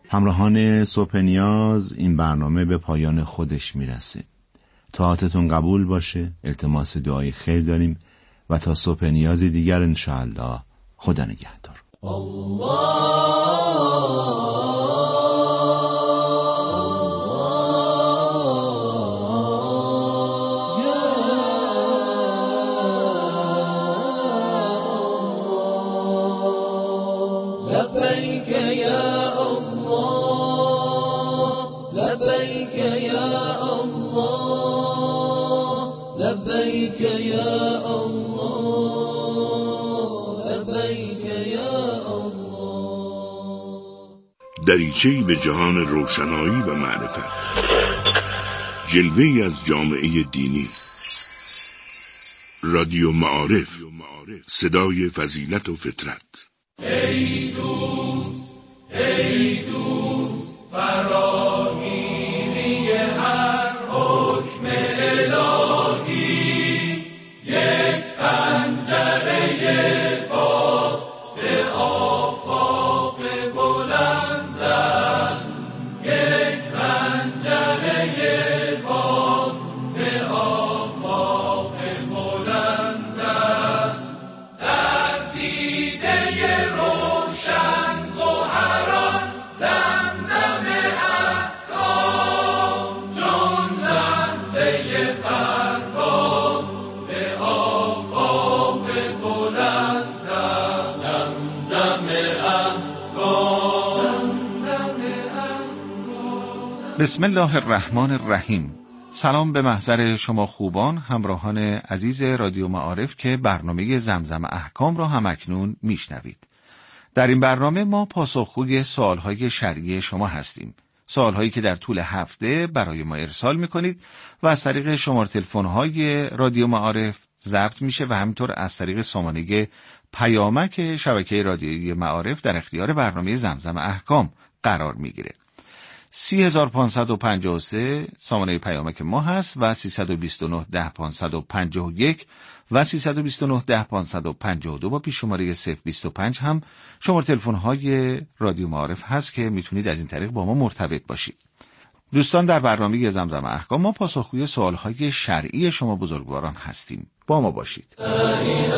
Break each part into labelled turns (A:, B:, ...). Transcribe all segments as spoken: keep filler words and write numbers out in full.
A: همراهان صبح نیاز، این برنامه به پایان خودش میرسه. طاعتتون قبول باشه، التماس دعای خیر داریم و تا صبح نیاز دیگر انشاءالله. خدا نگهدار.
B: لبيك يا الله لبيك يا الله لبيك يا الله لبيك يا الله.
C: دریچه‌ای به جهان روشنایی و معرفت، جلوه‌ای از جامعه دینی. رادیو معارف، صدای فضیلت و فطرت.
B: ای دوست ای دوست فراگیری هر حکم الهی، یک پنجره باز به آفاق بلند است، یک پنجره باز به آفاق بلند است. در دیده روشن گوهران زمزم احکام، چون لمسه پرواز به آفاق بلند است. زمزم احکام زمزم احکام.
D: بسم الله الرحمن الرحیم. سلام به محضر شما خوبان، همراهان عزیز رادیو معارف که برنامه زمزم احکام را همکنون میشنوید. در این برنامه ما پاسخگوی سوالهای شرعی شما هستیم. سوالهایی که در طول هفته برای ما ارسال میکنید و از طریق شماره تلفن‌های رادیو معارف ضبط میشه و همینطور از طریق سامانه پیامک شبکه رادیویی معارف در اختیار برنامه زمزم احکام قرار میگیره. سی هزار پانصد و پنجاه و سه سامانه پیامک ما هست و سیصد و بیست و نه ده پانصد و پنجاه و یک و سیصد و بیست و نه ده پانصد و پنجاه و دو با پیش شماره صفر بیست و پنج هم شماره تلفن‌های رادیو معارف هست که میتونید از این طریق با ما مرتبط باشید. دوستان، در برنامه زمزم احکام ما پاسخگوی سوالهای شرعی شما بزرگواران هستیم. با ما باشید.
B: لا اله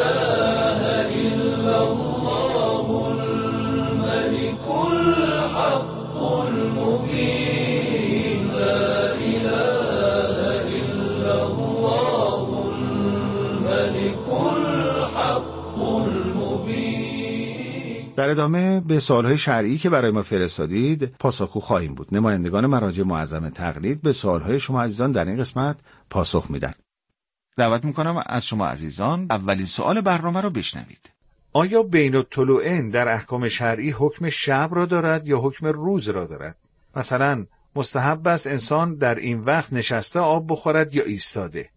B: الا الله الملك الحق المبين. لا اله الا الله الملك الحق المبين.
D: در ادامه به سوالهای شرعی که برای ما فرستادید پاسخگو خواهیم بود. نمایندگان مراجع معظم تقلید به سوالهای شما عزیزان در این قسمت پاسخ میدن. دعوت میکنم از شما عزیزان اولین سوال برنامه رو بشنوید. آیا بین الطلوعین در احکام شرعی حکم شب را دارد یا حکم روز را دارد؟ مثلا مستحب است انسان در این وقت نشسته آب بخورد یا ایستاده؟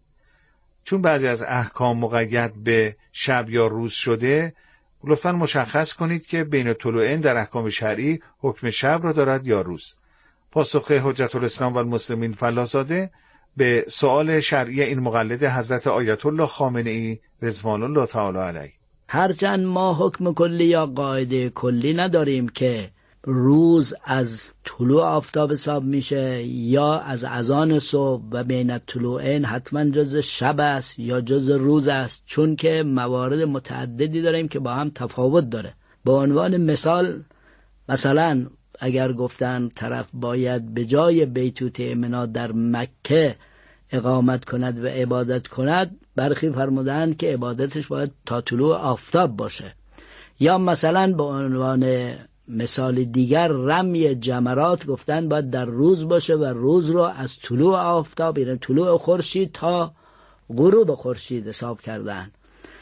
D: چون بعضی از احکام مقید به شب یا روز شده، لطفاً مشخص کنید که بین الطلوعین در احکام شرعی حکم شب را دارد یا روز. پاسخ حجت الاسلام و المسلمین فلاح‌زاده به سوال شرعی این مقلد حضرت آیت الله خامنه‌ای رضوان الله تعالی علیه.
E: هرچند ما حکم کلی یا قاعده کلی نداریم که روز از طلوع آفتاب حساب میشه یا از اذان صبح و بین الطلوعین حتما جز شب است یا جز روز است، چون که موارد متعددی داریم که با هم تفاوت داره. به عنوان مثال، مثلا اگر گفتن طرف باید به جای بیتوت امنا در مکه اقامت کند و عبادت کند، برخی فرمودند که عبادتش باید تا طلوع آفتاب باشه. یا مثلا به عنوان مثال دیگر رمی جمرات گفتن باید در روز باشه و روز رو از طلوع آفتاب، یعنی طلوع خورشید تا غروب خورشید حساب کردن.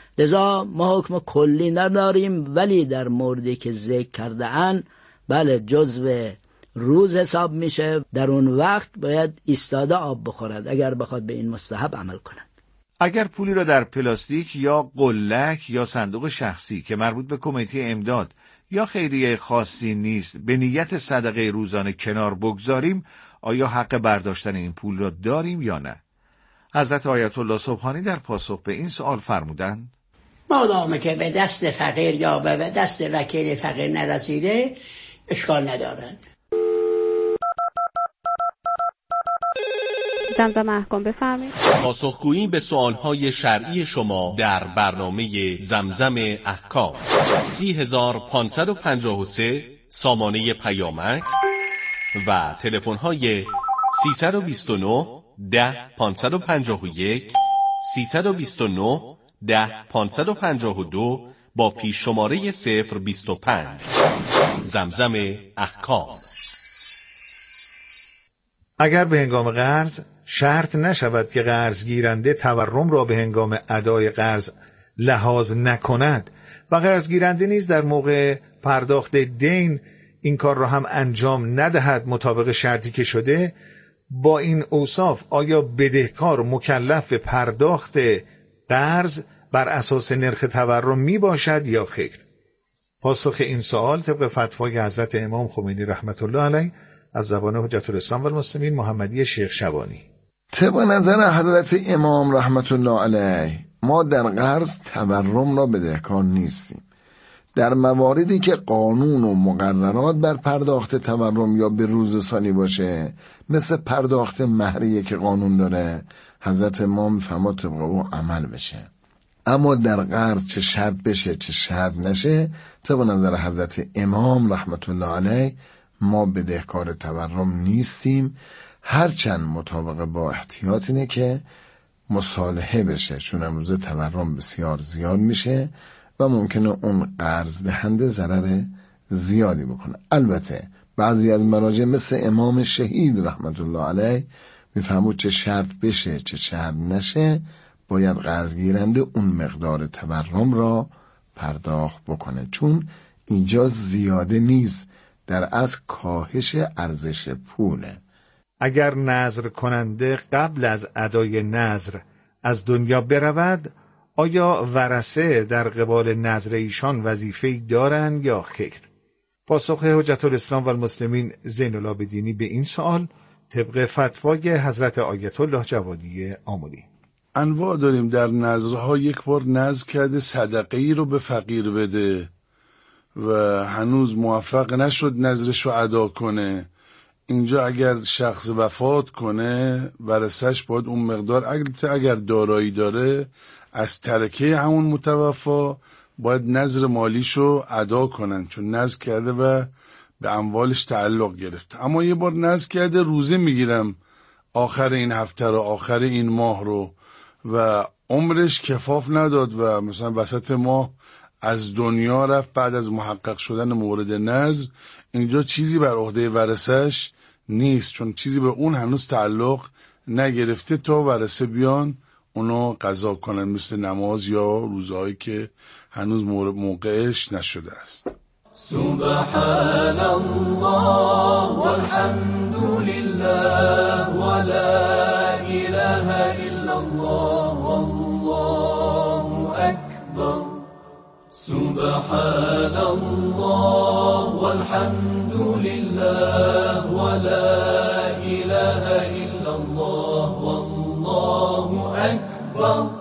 E: لذا ما حکم کلی نداریم، ولی در موردی که ذکر کرده اند بله جزو روز حساب میشه. در اون وقت باید ایستاده آب بخورد اگر بخواد به این مستحب عمل کند.
D: اگر پولی را در پلاستیک یا قلک یا صندوق شخصی که مربوط به کمیته امداد یا خیریه خاصی نیست به نیت صدقه روزانه کنار بگذاریم، آیا حق برداشتن این پول را داریم یا نه؟ حضرت آیت الله سبحانی در پاسخ به این سوال فرمودند:
F: مادامه که به دست فقیر یا به دست وکیل فقیر نرسیده اشکال ندارد.
G: زمزمه احکام، بفرمایید.
H: پاسخگویی به سوالهای شرعی شما در برنامه زمزم احکام. سی هزار پانصد و پنجاه و سه سامانه پیامک و تلفن‌های سیصد و بیست و نه ده پانصد و پنجاه و یک، سیصد و بیست و نه ده پانصد و پنجاه و دو با پیش شماره صفر بیست و پنج. زمزم احکام.
I: اگر به هنگام قرض شرط نشود که قرض گیرنده تورم را به هنگام ادای قرض لحاظ نکند و قرض گیرنده نیز در موقع پرداخت دین این کار را هم انجام ندهد مطابق شرطی که شده، با این اوصاف آیا بدهکار مکلف به پرداخت قرض بر اساس نرخ تورم می باشد یا خیر؟ پاسخ این سوال طبق فتوای حضرت امام خمینی رحمت الله علیه از زبان حجت الاسلام و المسلمین محمدی شیخ شبانی.
J: طبق نظر حضرت امام رحمت الله علیه ما در قرض تورم را بدهکار نیستیم. در مواردی که قانون و مقررات بر پرداخت تورم یا به روز ثانی باشه، مثل پرداخت مهریه که قانون داره، حضرت امام فرما طبق او عمل بشه. اما در قرض چه شرط بشه چه شرط نشه، طبق نظر حضرت امام رحمت الله علیه ما بدهکار تورم نیستیم، هرچند مطابق با احتیاط اینه که مصالحه بشه، چون امروز تورم بسیار زیاد میشه و ممکنه اون قرض دهنده ضرر زیادی بکنه. البته بعضی از مراجع مثل امام شهید رحمت الله علیه میفهمود چه شرط بشه چه شرط نشه باید قرض گیرنده اون مقدار تورم را پرداخت بکنه، چون اینجا زیاده نیست، در از کاهش ارزش پوله.
I: اگر نذر کننده قبل از ادای نذر از دنیا برود، آیا ورثه در قبال نذر ایشان وظیفه‌ای دارند یا خیر؟ پاسخ حجت الاسلام و المسلمین زین العابدینی به این سوال طبق فتوای حضرت آیت الله جوادی آملی.
K: انواع داریم. در نذرها یک بار نذر کرده صدقه ای رو به فقیر بده و هنوز موفق نشد نذرش رو ادا کنه. اینجا اگر شخص وفات کنه ورثش باید اون مقدار، اگر اگر دارایی داره از ترکه همون متوفا باید نذر مالیشو ادا کنن، چون نذر کرده و به اموالش تعلق گرفت. اما یه بار نذر کرده روزه میگیرم آخر این هفته رو آخر این ماه رو و عمرش کفاف نداد و مثلا وسط ماه از دنیا رفت بعد از محقق شدن مورد نذر، اینجا چیزی بر عهده ورثش نیست، چون چیزی به اون هنوز تعلق نگرفته تا ورثه بیان اونو قضا کنن، مثل نماز یا روزهایی که هنوز موقعش نشده است.
B: سبحان الله والحمد لله ولا اله الا الله والله اکبر. سبحان الله والحمد لله ولا اله الا الله والله اکبر.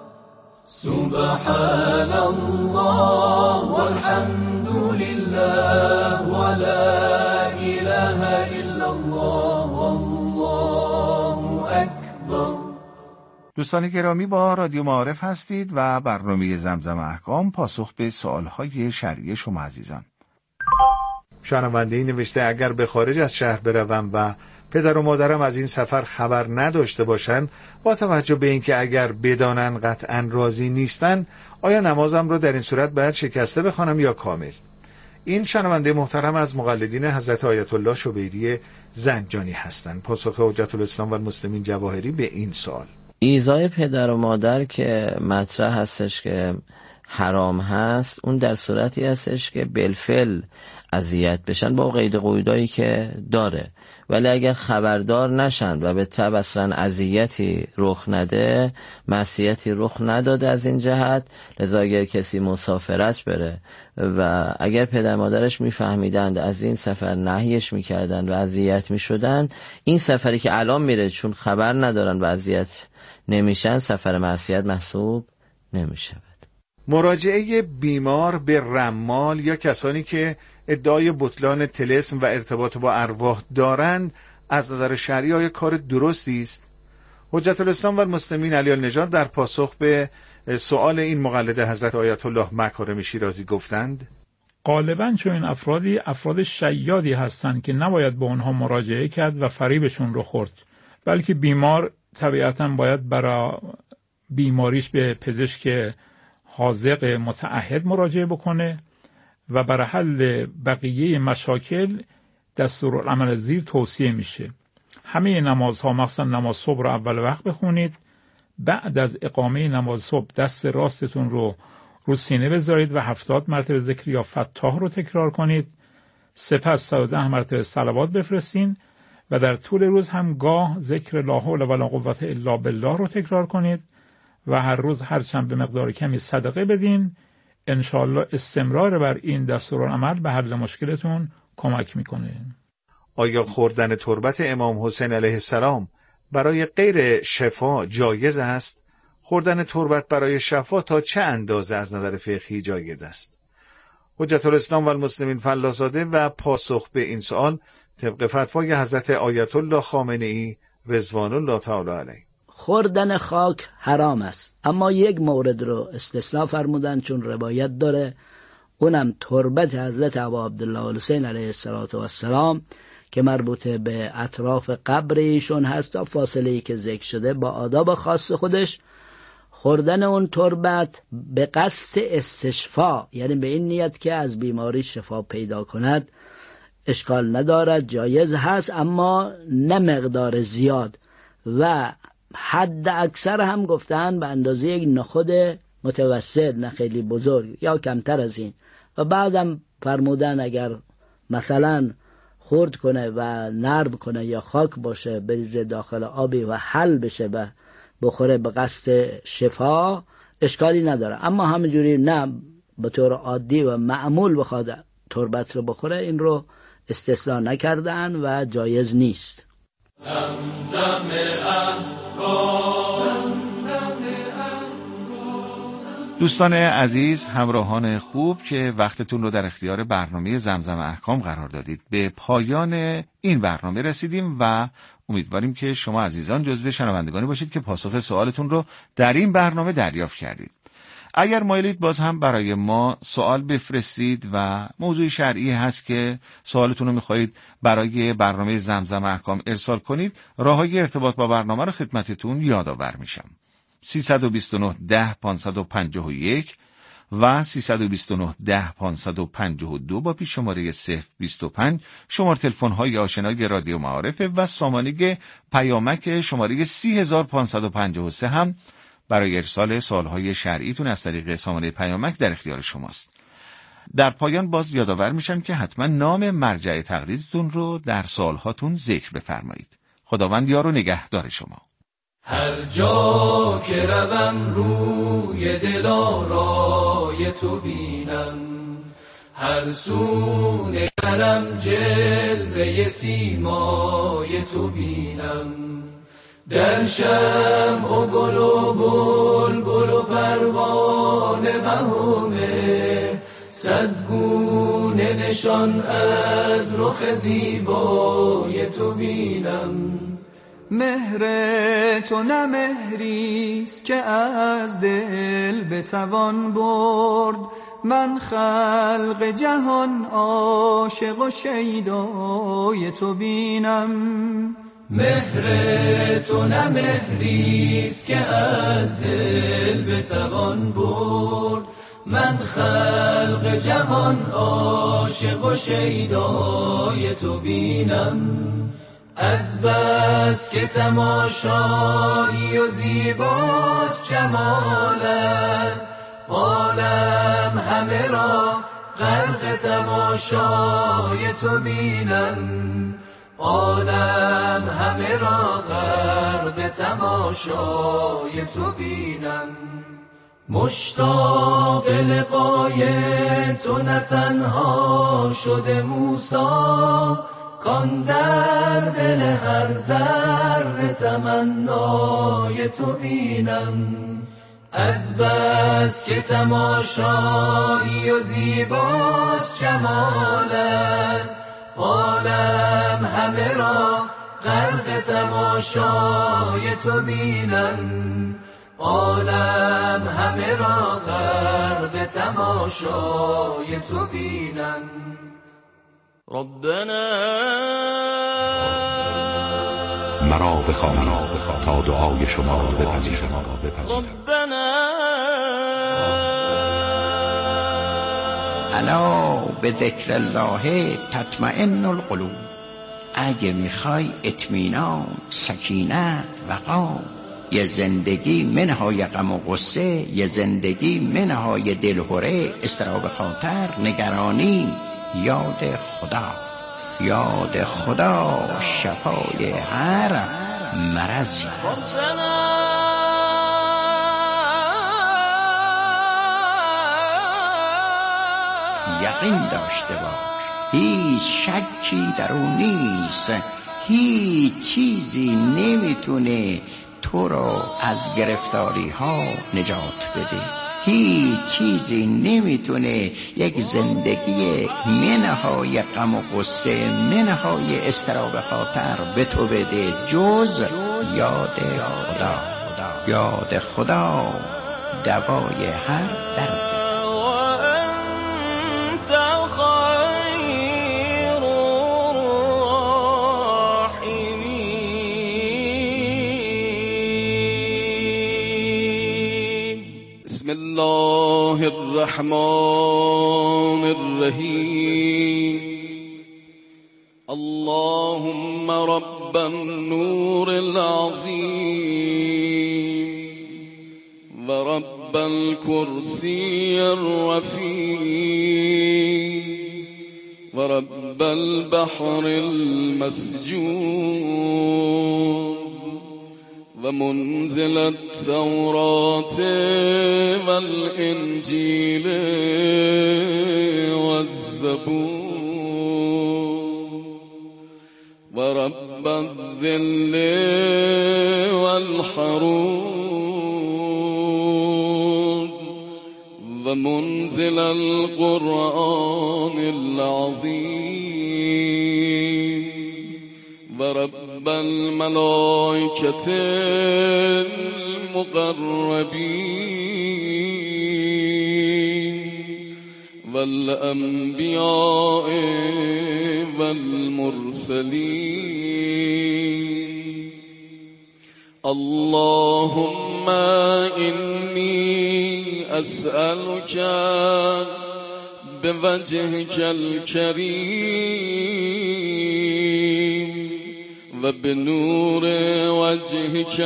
B: سبحان الله والحمد لله ولا اله الا الله والله اکبر.
D: دوستان گرامی، با رادیو معارف هستید و برنامه زمزم احکام پاسخ به سوالهای شرعی شما عزیزان.
I: شنونده‌ای نوشته اگر به خارج از شهر بروم و پدر و مادرم از این سفر خبر نداشته باشند، با توجه به اینکه اگر بدانن قطعا راضی نیستن، آیا نمازم رو در این صورت باید شکسته بخوانم یا کامل؟ این شنونده محترم از مقلدین حضرت آیت الله شبیری زنجانی هستند. پاسخ حجت الاسلام و المسلمین جواهری به این سوال:
L: ایذای پدر و مادر که مطرح هستش که حرام هست، اون در صورتی هستش که بالفعل اذیت بشن با قید قیودایی که داره، ولی اگر خبردار نشن و به تبع اصلا اذیتی رخ نده، معصیتی رخ نداده از این جهت، لذا اگر کسی مسافرت بره و اگر پدر مادرش میفهمیدند از این سفر نهیش میکردند و اذیت میشدند، این سفری که الان میره چون خبر ندارن و اذیت نمیشن، سفر معصیت محسوب نمیشود.
I: مراجعه بیمار به رمال یا کسانی که ادعای بطلان طلسم و ارتباط با ارواح دارند از نظر شرعی آیا کار درستی است؟ حجت الاسلام و المسلمین علی النژاد در پاسخ به سؤال این مقلد حضرت آیت الله مکارم شیرازی گفتند:
G: غالباً چون این افرادی افراد شیادی هستند که نباید به اونها مراجعه کرد و فریبشون رو خورد، بلکه بیمار طبیعتاً باید برای بیماریش به پزشک حاذق متعهد مراجعه بکنه و برای حل بقیه مشاکل دستورالعمل زیر توصیه میشه. همه نمازها مخصوصا نماز صبح رو اول وقت بخونید. بعد از اقامه نماز صبح دست راستتون رو رو سینه بذارید و هفتاد مرتبه ذکر یا فتاح رو تکرار کنید. سپس صد و ده مرتبه صلوات بفرستین و در طول روز هم گاه ذکر لا حول ولا قوة الا بالله رو تکرار کنید و هر روز هر چند به مقدار کمی صدقه بدین. انشاءالله استمرار بر این دستورالعمل به حل مشکلتون کمک میکنه.
I: آیا خوردن تربت امام حسین علیه السلام برای غیر شفا جایز است؟ خوردن تربت برای شفا تا چه اندازه از نظر فقهی جایز است؟ حجت الاسلام و المسلمین فلاساده و پاسخ به این سوال طبق فتوای حضرت آیت الله خامنه‌ای رضوان الله تعالی علیه.
E: خوردن خاک حرام است، اما یک مورد رو استثناء فرمودن چون روایت داره، اونم تربت حضرت ابا عبدالله الحسین علیه السلام که مربوط به اطراف قبر ایشون هست تا فاصله ای که ذکر شده با آداب خاص خودش. خوردن اون تربت به قصد استشفا، یعنی به این نیت که از بیماری شفا پیدا کند، اشکال ندارد، جایز هست، اما نه مقدار زیاد و حد اکثر هم گفتن به اندازه یک نخود متوسط، نه خیلی بزرگ یا کمتر از این. و بعدم فرمودن اگر مثلا خورد کنه و نرم کنه یا خاک باشه بریزه داخل آبی و حل بشه و بخوره به قصد شفا، اشکالی نداره. اما همینجوری نه به طور عادی و معمول بخواد تربت رو بخوره، این رو استثناء نکردن و جایز نیست.
B: زمزم احکام.
D: دوستان عزیز، همراهان خوب که وقتتون رو در اختیار برنامه زمزم احکام قرار دادید، به پایان این برنامه رسیدیم و امیدواریم که شما عزیزان جزو شنوندگانی باشید که پاسخ سوالتون رو در این برنامه دریافت کردید. اگر مایلید باز هم برای ما سوال بفرستید و موضوع شرعی هست که سوالتون رو میخواهید برای برنامه زمزم احکام ارسال کنید، راههای ارتباط با برنامه رو خدمتتون یادآور میشم. سیصد و بیست و نه ده پانصد و پنجاه و یک و سیصد و بیست و نه ده پانصد و پنجاه و دو با پیش شماره صفر بیست و پنج شماره تلفن های آشنای رادیو معارف و سامانه پیامک شماره سی هزار پانصد و پنجاه و سه هم برای ارسال سوالهای شرعیتون از طریق سامانه پیامک در اختیار شماست. در پایان باز یادآور میشم که حتما نام مرجع تقلیدتون رو در سوالهاتون ذکر بفرمایید. خداوند یار و نگهدار شما.
B: هر جا که روم روی دلارای تو بینم، هر سو نگرم جلوه سیمای تو بینم. در شمع و گل و بلبل و پروانه بهمه، صد گونه نشان از رخ زیبای تو بینم.
M: مهر تو نه مهریست که از دل بتوان برد، من خلق جهان عاشق و شیدای تو بینم.
B: مهر تو نه مهریست که از دل بتوان برد، من خلق جهان عاشق و شیدای تو بینم. از بس که تماشایی و زیباست جمالت، عالم همه را غرق تماشای تو بینم. عالم همه را غرق تماشای تو بینم. مشتاق لقای تو نه تنها شده موسی، کان در دل هر ذره تمنای تو بینم. از بس که تماشایی و زیباست جمالت، عالم همه را غرق تماشای تو بینن، عالم همه را غرق تماشای تو بینن.
N: ربنا
C: مرا بخوان تا دعای شما را بپذیرم.
N: ربنا
F: الا به ذکر الله تطمئن القلوب. اگه میخوای اطمینان، سکینت، وقار، یه زندگی منهای غم و غصه، یه زندگی منهای دلهره، اضطراب خاطر، نگرانی، یاد خدا. یاد خدا شفای هر مرضی. یقین داشته باش هیچ شکی در اون نیست، هیچ چیزی نمیتونه تو رو از گرفتاری ها نجات بده، هیچ چیزی نمیتونه یک زندگی منهای غم و غصه، منهای اضطراب خاطر به تو بده جز یاد خدا. یاد خدا دوای هر درد.
N: بسم الله الرحمن الرحیم. اللهم رب النور العظیم و رب الكرسی الرفیع و رب البحر المسجون و منزل التوراة والانجیل والزبور و رب الظل والحرود و منزل القرآن العظیم و رب الملائکة المقربین والانبیاء والمرسلین. اللهم انی اسألك بوجهك الكريم و بنور وجهك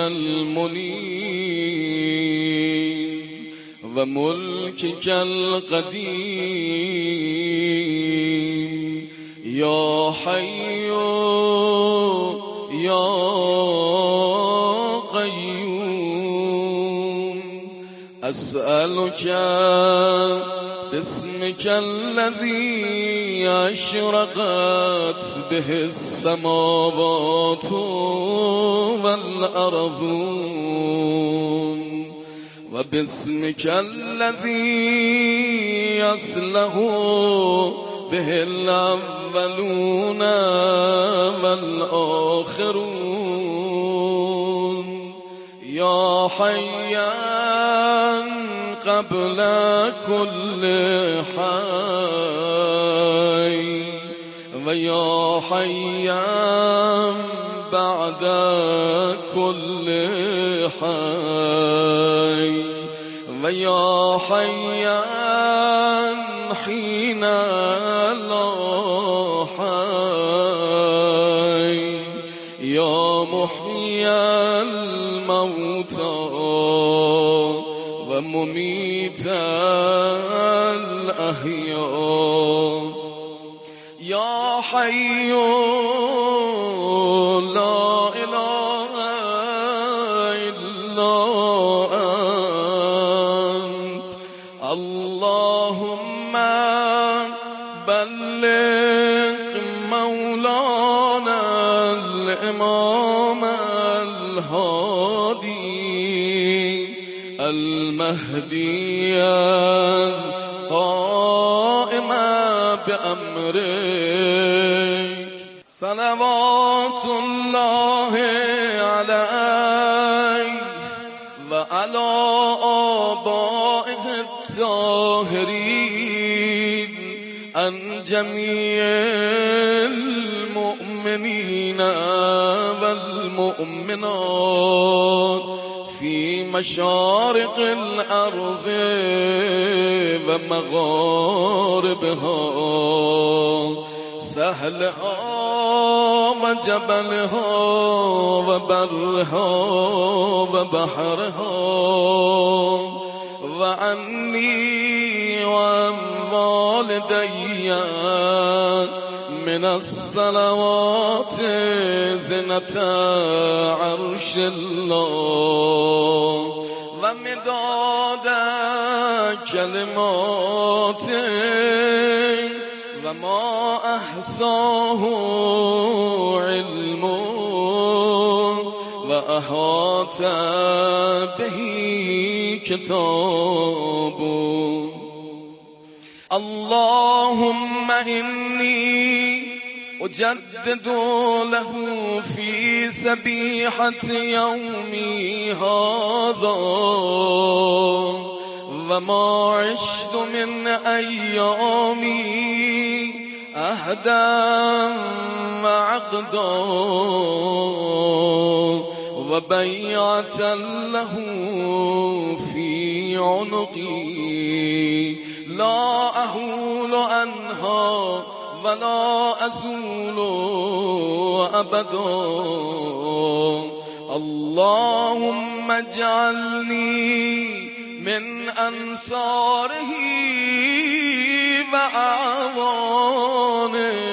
N: المنیر و ملکك القدیم یا حی یا قیوم اسألك باسمك الذي اشرقت به السماوات والأرضون و باسمك الذي يصلح به الأولون والآخرون یا حيا قبل كل حي و یا حيا بعد كل حي و یا حيا حين لا حي یا محيي الموتى و ممیت الاحیاء یا حی لا اله الا انت. اللهم بلغ مولانا الامام الهادي المهدي القائم بأمرك صلوات صلوات الله علیه و علی آبائه الطاهرین ان جمیع المؤمنین والمؤمنات في مشارق الأرض ومغاربها سهلها وجبلها وبرها وبحرها وعني وعن والدي من الصلوات زنة عرش الله ومداد كلماته وما أحصاه علمه وأحاط به كتابه اللهم إني أجدد له في سبيحة يومي هذا وما عشت من أيامي أهدا وعقدا وبيعة له في عنقي لا أهول عنها ولا أزول أبدا اللهم اجعلني من أنصاره وأعوانه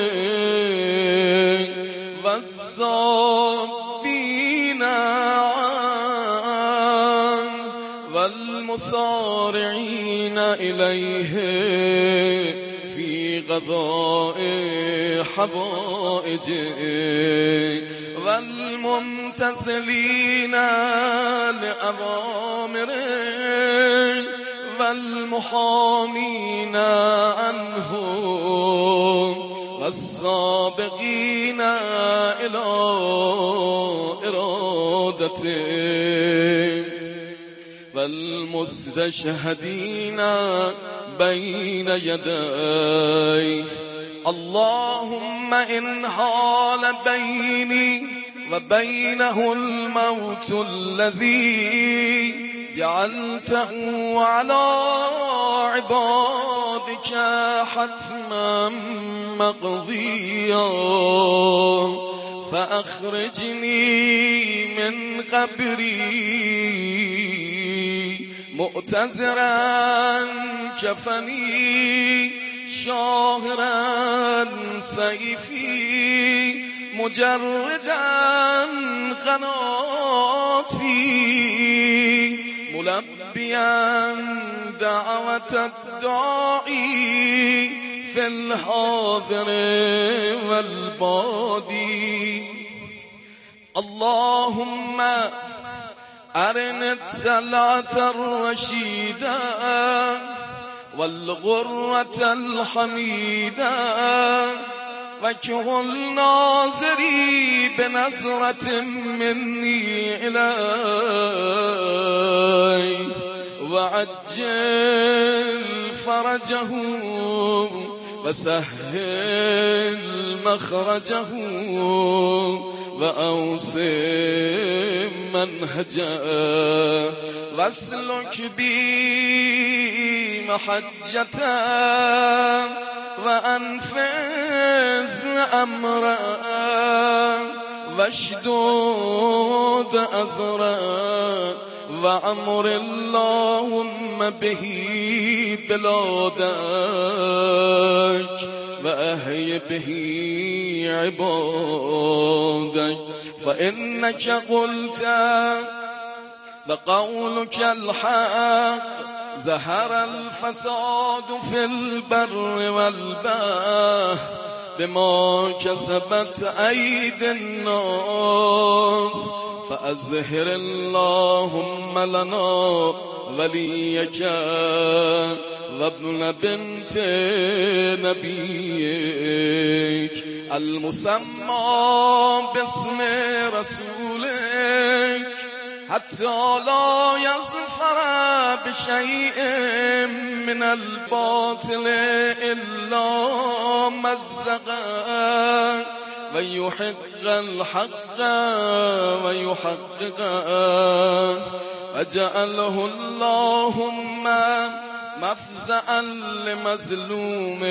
N: والصابين عنه والمصارعين إليه في قضاء حوائجه والممتثلين لأوامره والمحامين عنه والسابقين إلى إرادته والمستشهدين بين يديه اللهم إن حال بيني وبينه الموت الذي جعلته على عبادك حتما مقضيا فأخرجني من قبري مؤتزرا كفني شاهرا سيفي مجردا قناتي ملبيا دعوة الداعي في الحاضر والبادي اللهم أرنا السلعة الرشيدة والغرة الحميدة وجه ناظري بنظرة مني إلي وعجل فرجه وسهل مخرجه وأوسم منهجه واسلك بي محجته وأنفذ أمره واشدود أذره وعمر اللهم به بلادك وأحي به عبادك فإنك قلت وقولك الحق ظهر الفساد في البر والبحر بما كسبت أيدي الناس فأظهر اللهم لنا وليك وابن بنت نبيك المسمى باسم رسولك حتى لا يظفر بشيء من الباطل إلا مزقا ويحق الحق ويحققا فجعله اللهم مفزعا لمظلوم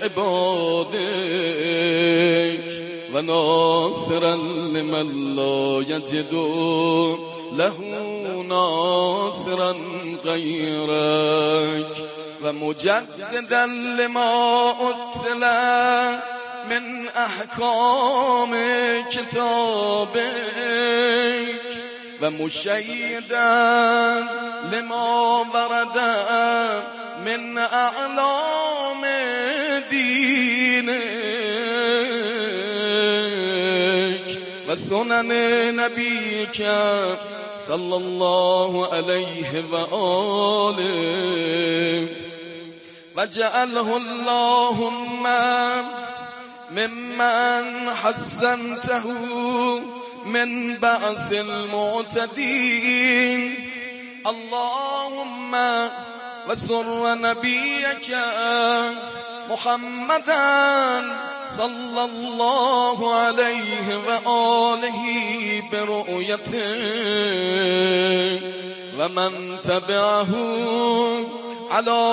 N: عبادك وناصرا لمن لا يجد له ناصرا غيرك ومجددا لما أتلى من أحكام كتابك ومشيدا لما ورد من أعلام دينك وسنن نبيك صلى الله عليه وآله وجعله اللهم ممن حسنته من بأس المعتدين اللهم وسر نبيك محمدا صلى الله عليه وآله برؤيته ومن تبعه على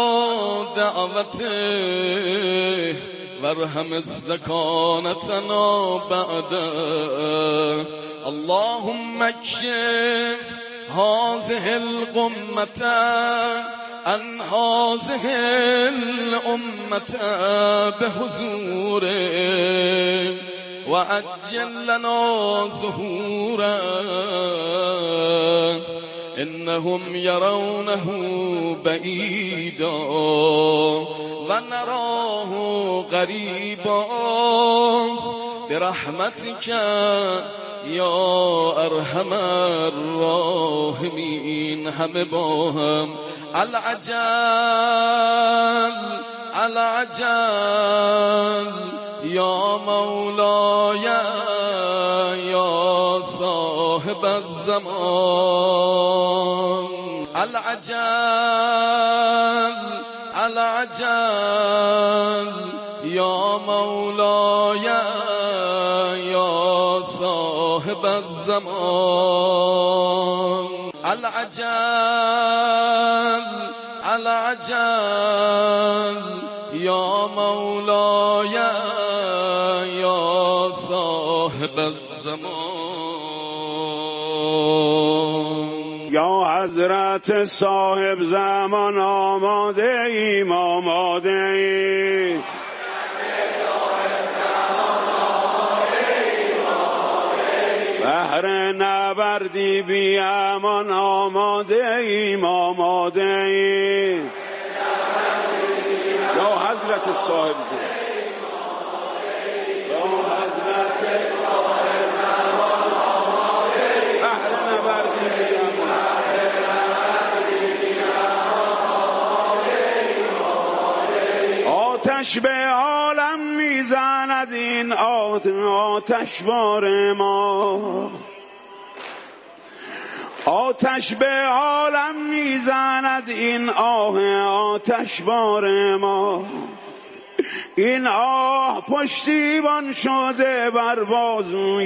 N: دعوته وارحم استكانتنا بعده اللهم اكشف هذه الغمة عن هذه الأمة بحضوره وعجل لنا ظهوره إنهم يرونه بعيدا ونراه قريبا برحمتك يا أرحم الراحمين هم باهم العجل العجل يا مولاي يا صاحب الزمان العجل العجل يا مولاي يا صاحب الزمان العجل العجل يا مولاي يا صاحب الزمان
O: یا حضرت صاحب زمان آماده ایم آماده ایم بهر نبردی بی امان آماده ایم آماده ایم یا حضرت صاحب زمان یا حضرت صاحب زمان آماده ایم بهر نبردی بی آتش به عالم میزند این آتش بار ما آتش به عالم میزند این آه آتش بار ما این آه پشتیبان شده بر بازوی